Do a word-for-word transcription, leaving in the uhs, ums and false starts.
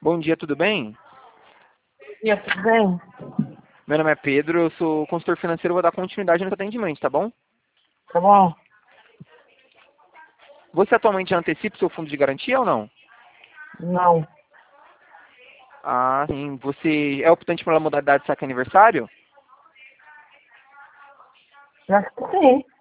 Bom dia, tudo bem? E aí, tudo bem? Meu nome é Pedro, eu sou consultor financeiro, vou dar continuidade no seu atendimento, tá bom? Tá bom? Você atualmente já antecipa o seu fundo de garantia ou não? Não. Ah, sim. Você é optante pela modalidade saque aniversário? Acho que sim.